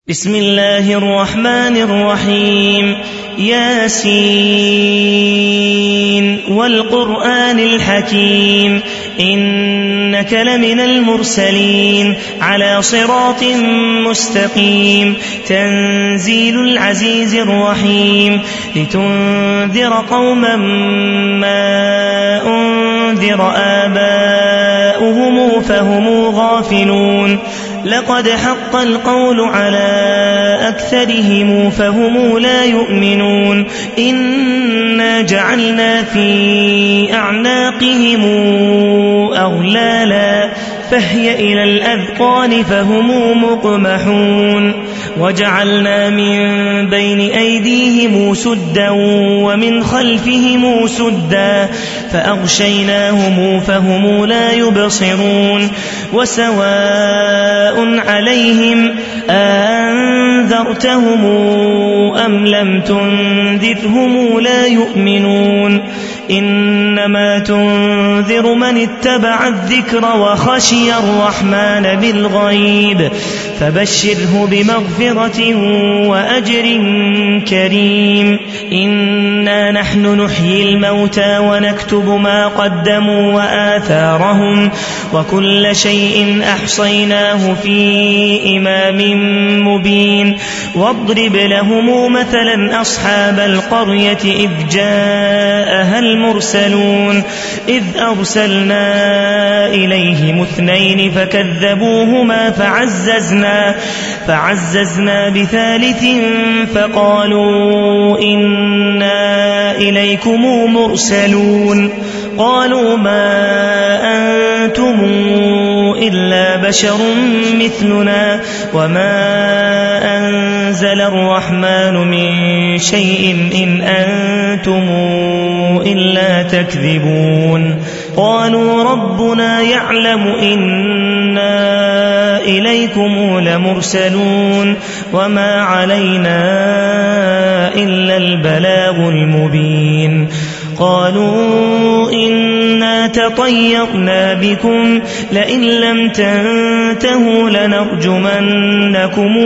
بسم الله الرحمن الرحيم ياسين والقرآن الحكيم إنك لمن المرسلين على صراط مستقيم تنزيل العزيز الرحيم لتنذر قوما ما أنذر آباؤهم فهم غافلون لقد حق القول على أكثرهم فهم لا يؤمنون إنا جعلنا في أعناقهم أغلالا فهي إلى الأذقان فهم مقمحون وجعلنا من بين أيديهم سدا ومن خلفهم سدا فأغشيناهم فهم لا يبصرون وسواء عليهم أنذرتهم أم لم تنذرهم لا يؤمنون إنما تنذر من اتبع الذكر وخشي الرحمن بالغيب فبشره بمغفرة وأجر كريم إنا نحن نحيي الموتى ونكتب ما قدموا وآثارهم وكل شيء أحصيناه في إمام مبين واضرب لهم مثلا أصحاب القرية إذ جاءها المرسلون إذ أرسلنا إليهم اثنين فكذبوهما فعززنا بثالث فقالوا إنا إليكم مرسلون قالوا ما أنتم إلا بشر مثلنا وما أنزل الرحمن من شيء إن أنتم إلا تكذبون قالوا ربنا يعلم إنا إليكم لمرسلون وما علينا إلا البلاغ المبين قالوا إنا تطيرنا بكم لئن لم تنتهوا لنرجمنكم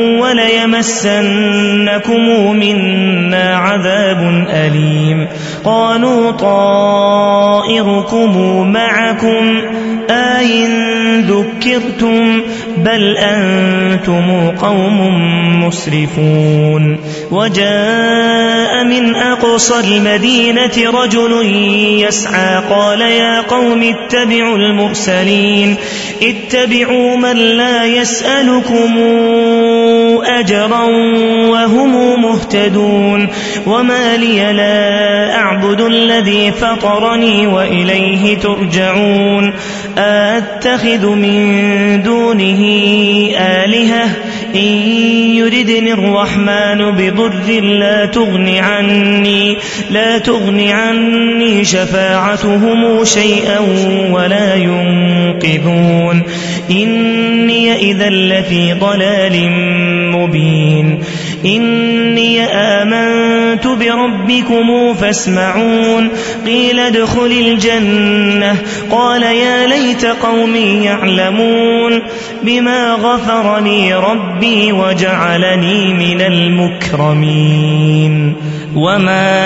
وليمسنكم منا عذاب أليم قالوا طائركم معكم أئن ذكرتم بل أنتم قوم مسرفون وجاء من أقصى المدينة رجل يسعى قال يا قوم اتبعوا المرسلين اتبعوا من لا يسألكم أجرا وهم مهتدون وما لي لا أعبد الذي فطرني وإليه ترجعون أتخذ من دونه آلهة إن يردني الرحمن بضر لا تغني عني شفاعتهم شيئا ولا ينقذون إني إذا لفي ضلال مبين إني آمنت بربكم فاسمعون قيل ادخل الجنة قال يا ليت قومي يعلمون بما غفر لي ربي وجعلني من المكرمين وما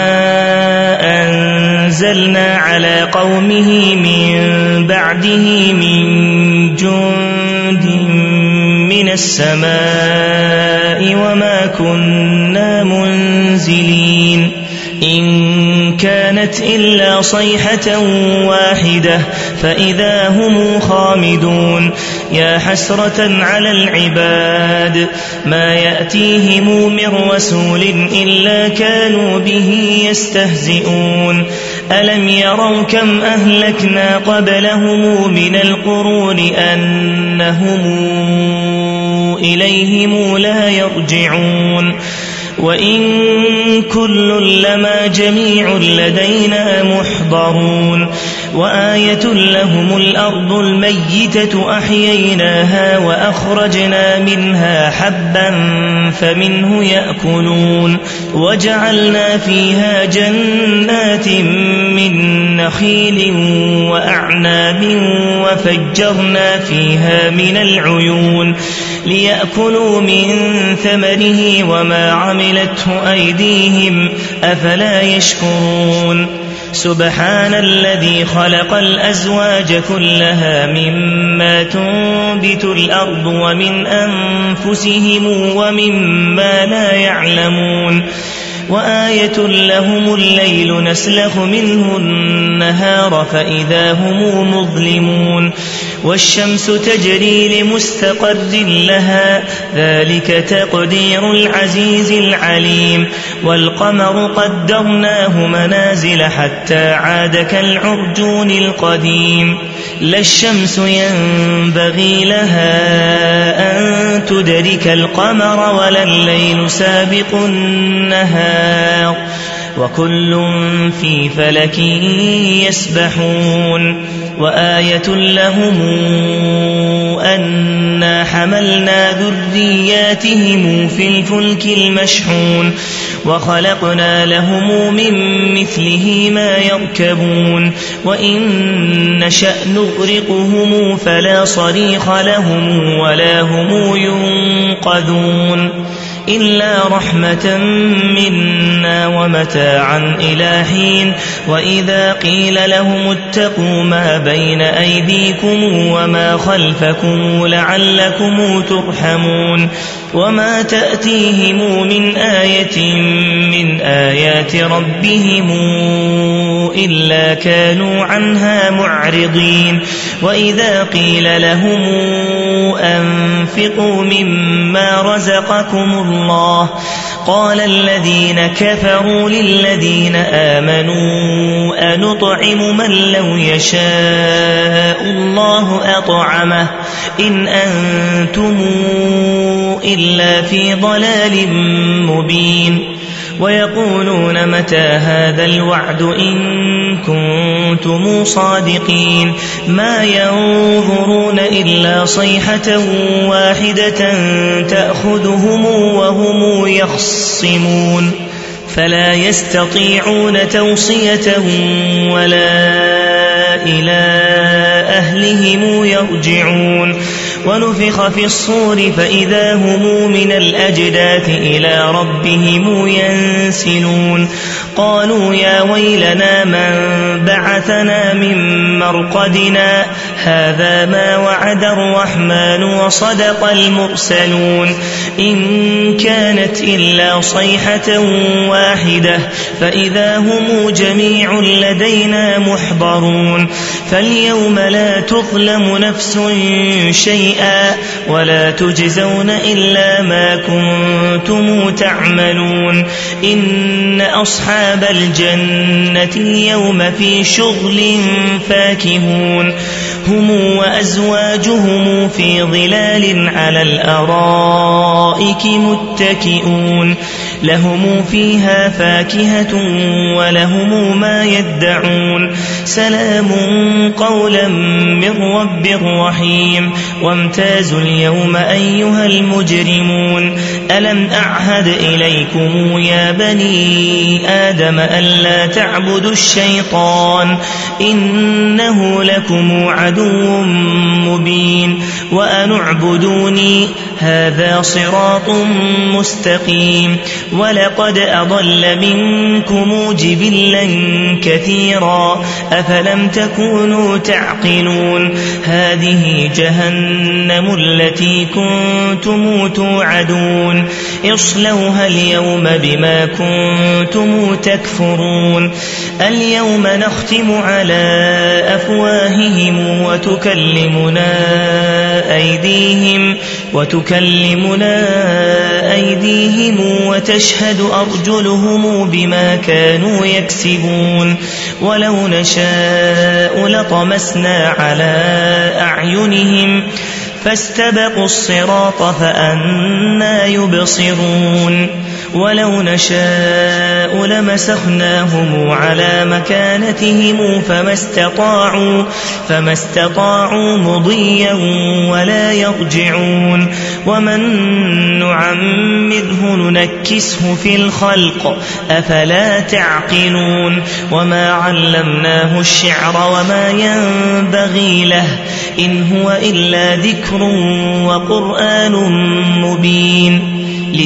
أنزلنا على قومه من بعده من جند من السماء وما كنا منزلين إن كانت إلا صيحة واحدة فإذا هم خامدون يا حسرة على العباد ما يأتيهم من رسول إلا كانوا به يستهزئون ألم يروا كم أهلكنا قبلهم من القرون أنهم إليهم لا يرجعون وإن كل لما جميع لدينا محضرون وآية لهم الأرض الميتة أحييناها وأخرجنا منها حبا فمنه يأكلون وجعلنا فيها جنات من نخيل وأعناب وفجرنا فيها من العيون ليأكلوا من ثمره وما عملته أيديهم أفلا يشكرون سبحان الذي خلق الأزواج كلها مما تنبت الأرض ومن أنفسهم ومما لا يعلمون وآية لهم الليل نسلخ منه النهار فإذا هم مظلمون والشمس تجري لمستقر لها ذلك تقدير العزيز العليم والقمر قدرناه منازل حتى عاد كالعرجون القديم لا الشمس ينبغي لها أن تدرك القمر ولا الليل سابق النهار وكل في فلك يسبحون وآية لهم أنا حملنا ذرياتهم في الفلك المشحون وخلقنا لهم من مثله ما يركبون وإن نشأ نغرقهم فلا صريخ لهم ولا هم ينقذون إلا رحمة منا ومتاعا إلى حين وإذا قيل لهم اتقوا ما بين أيديكم وما خلفكم لعلكم ترحمون وما تأتيهم من آية من آيات ربهم إلا كانوا عنها معرضين وإذا قيل لهم أنفقوا مما رزقكم الله قال الذين كفروا للذين آمنوا أنطعم من لو يشاء الله أطعمه إن أنتم إلا في ضلال مبين ويقولون متى هذا الوعد إن كنتم صادقين ما ينظرون إلا صيحة واحدة تأخذهم وهم يخصمون فلا يستطيعون توصية ولا إلى أهلهم يرجعون ونفخ في الصور فإذا هم من الأجداث إلى ربهم ينسلون قالوا يا ويلنا من بعثنا من مرقدنا هذا ما وعد الرحمن وصدق المرسلون إن كانت إلا صيحة واحدة فإذا هم جميع لدينا محضرون فاليوم لا تظلم نفس شيئا ولا تجزون إلا ما كنتم تعملون إن أصحاب الجنة اليوم في شغل فاكهون هم وأزواجهم في ظلال على الأرائك متكئون لهم فيها فاكهة ولهم ما يدعون سلام قولا من رب رحيم وامتازوا اليوم أيها المجرمون ألم أعهد إليكم يا بني آدم ألا تعبدوا الشيطان إنه لكم عدو مبين وأن اعبدوني هذا صراط مستقيم ولقد أضل منكم جبلا كثيرا أفلم تكونوا تعقلون هذه جهنم التي كنتم توعدون اصلوها اليوم بما كنتم تكفرون اليوم نختم على أفواههم وتكلمنا أيديهم وتشهد أرجلهم بما كانوا يكسبون ولو نشاء لطمسنا على أعينهم فاستبقوا الصراط فأنى يبصرون ولو نشاء لمسخناهم على مكانتهم فما استطاعوا مضيا ولا يرجعون ومن نعمره ننكسه في الخلق أفلا تعقلون وما علمناه الشعر وما ينبغي له إن هو إلا ذكر وقرآن مبين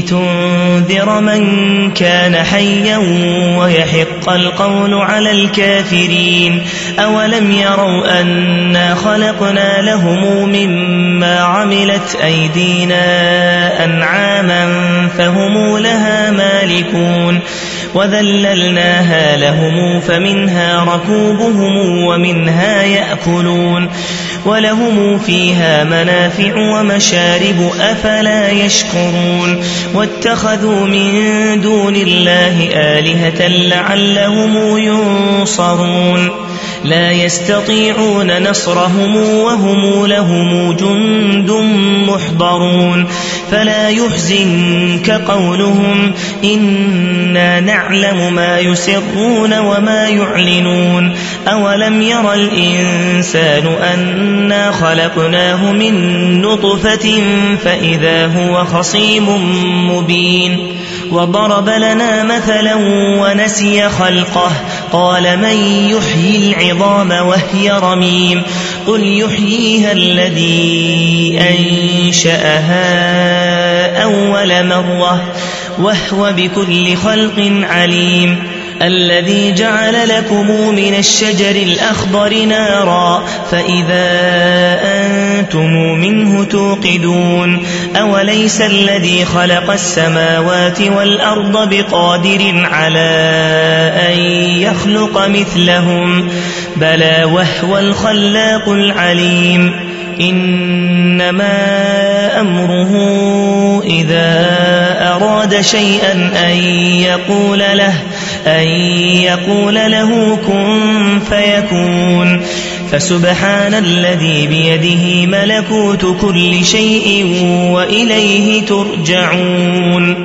لتنذر من كان حيا ويحق القول على الكافرين أولم يروا أنا خلقنا لهم مما عملت أيدينا أنعاما فهم لها مالكون وذللناها لهم فمنها ركوبهم ومنها يأكلون ولهم فيها منافع ومشارب أفلا يشكرون واتخذوا من دون الله آلهة لعلهم ينصرون لا يستطيعون نصرهم وهم لهم جند محضرون فلا يحزنك قولهم إنا نعلم ما يسرون وما يعلنون أولم ير الإنسان أنا خلقناه من نطفة فإذا هو خصيم مبين وضرب لنا مثلا ونسي خلقه قال من يحيي العظام وهي رميم قل يحييها الذي أنشأها أول مرة وهو بكل خلق عليم الذي جعل لكم من الشجر الأخضر نارا فإذا أنتم منه توقدون أوليس الذي خلق السماوات والأرض بقادر على أن يخلق مثلهم بلى وهو الخلاق العليم إنما أمره إذا أراد شيئا أن يقول له كن فيكون فسبحان الذي بيده ملكوت كل شيء وإليه ترجعون